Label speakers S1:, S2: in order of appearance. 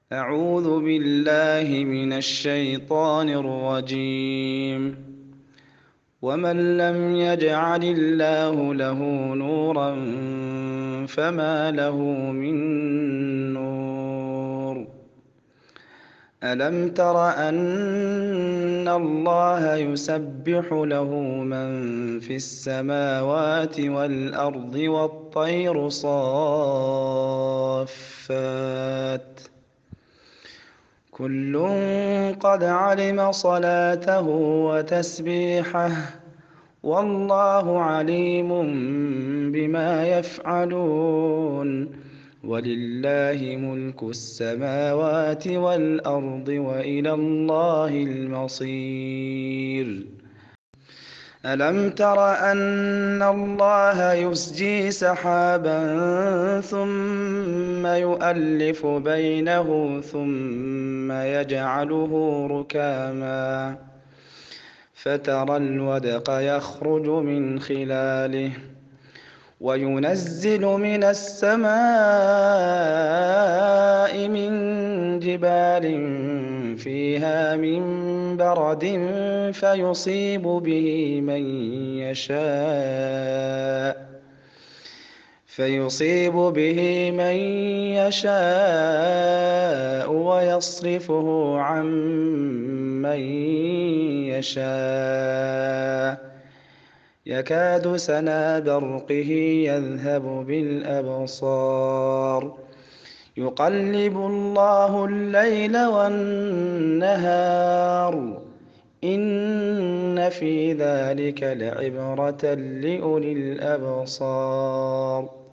S1: أعوذ بالله من الشيطان الرجيم. ومن لم يجعل الله له نورا فما له من نور. ألم تر أن الله يسبح له من في السماوات والأرض والطير صافات كل قد علم صلاته وتسبيحه والله عليم بما يفعلون. ولله ملك السماوات والأرض وإلى الله المصير. ألم تر أن الله يسجي سحابا ثم يؤلف بينه ثم يجعله ركاما فترى الودق يخرج من خلاله وينزل من السماء من جبال فيها من برد فيصيب به من يشاء ويصرفه عن من يشاء يكاد سنا برقه يذهب بالأبصار يقلب الله الليل والنهار إن في ذلك لعبرة لأولي الأبصار.